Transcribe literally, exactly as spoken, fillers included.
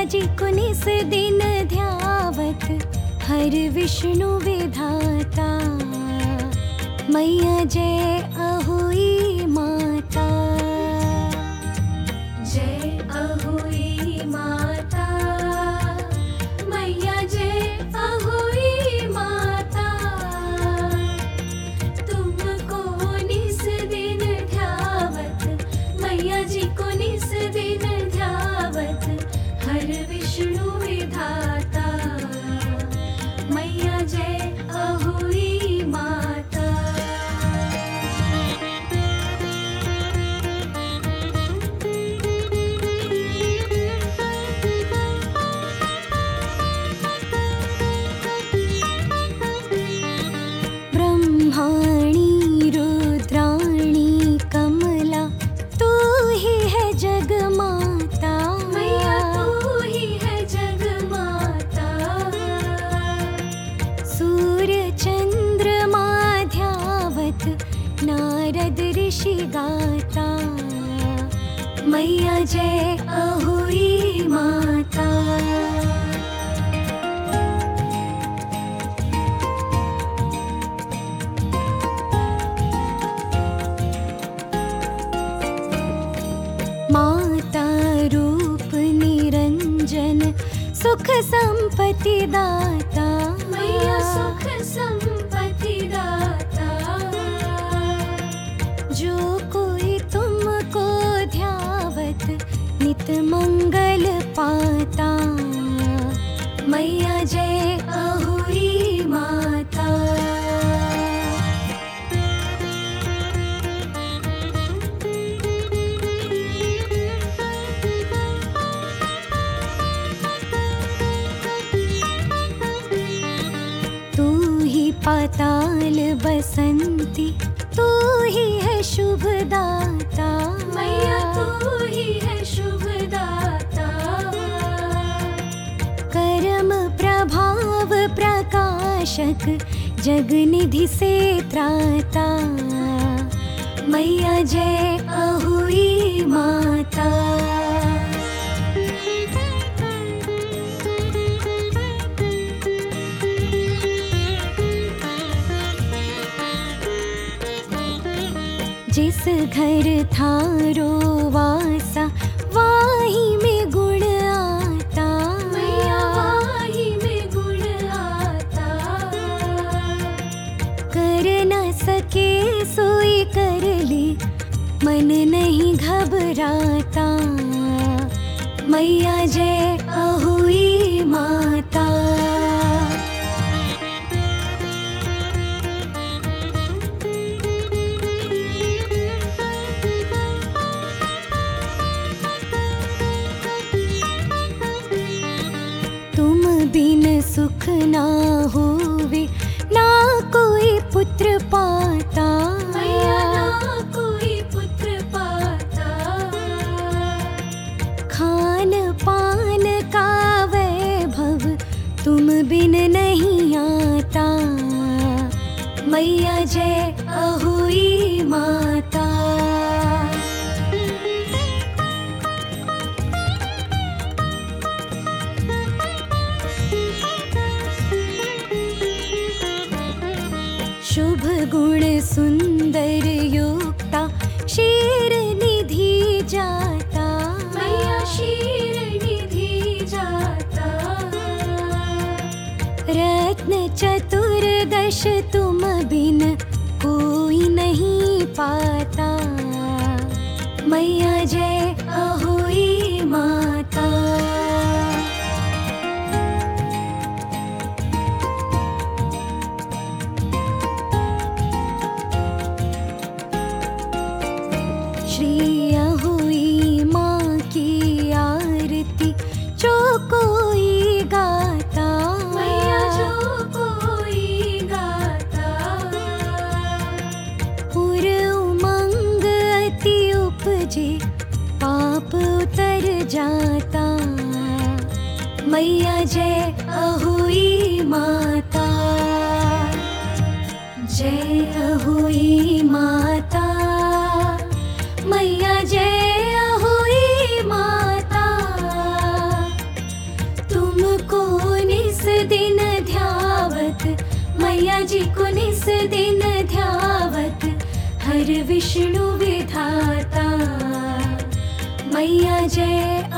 जी को निस दिन ध्यावत हर विष्णु विधाता। मैया जय अहोई माता, जय अहोई माता, मैया जय अहोई माता। तुमको निस दिन ध्यावत, मैया जी को निस दिन ध्यावत हर विष्णु विधाता। मैया जय अहोई माता। ब्रह्माणी रुद्राणी कमला तू ही है जगमाता। मैया तू ही है जगमाता। सूर्य चंद्रमा ध्यावत नारद ऋषि गाता। मैया जय अहोई माता। माता रूप निरंजन सुख संपत्ति दाता। मैया सुख संपत्ति दाता। जो कोई तुमको ध्यावत नित मंगल पाता। मैया जय अहोई माता। तू ही पाताल बसंती, तू ही है शुभ दाता। मैया तू ही है शुभ दाता। कर्म प्रभाव प्रकाशक जगनिधि से त्राता। मैया जय अहोई माता। जिस घर थारो वासा वाही में गुण आता। मैया वाही में गुण आता। कर न सके सोई कर ले मन नहीं घबराता। मैया जय अहोई माता। तुम बिन सुख ना होवे ना कोई पुत्र पाता। मैया ना कोई पुत्र पाता। खान पान का वैभव तुम बिन नहीं आता। मैया जय अहोई माता। शुभ गुण सुंदर युक्ता शीर निधि जाता। मैया शीर निधि जाता। रत्न चतुर्दश तुम बिन कोई नहीं पाता। मैया जय अहोई माता। श्री अहोई माँ की आरती जो कोई गाता। मैया जो कोई गाता। पुर उमंग अति उपजे पाप उतर जाता। मैया जय अहोई माता। जय अहोई माता। मैया जय अहोई माता। विष्णु विधाता। मैया जय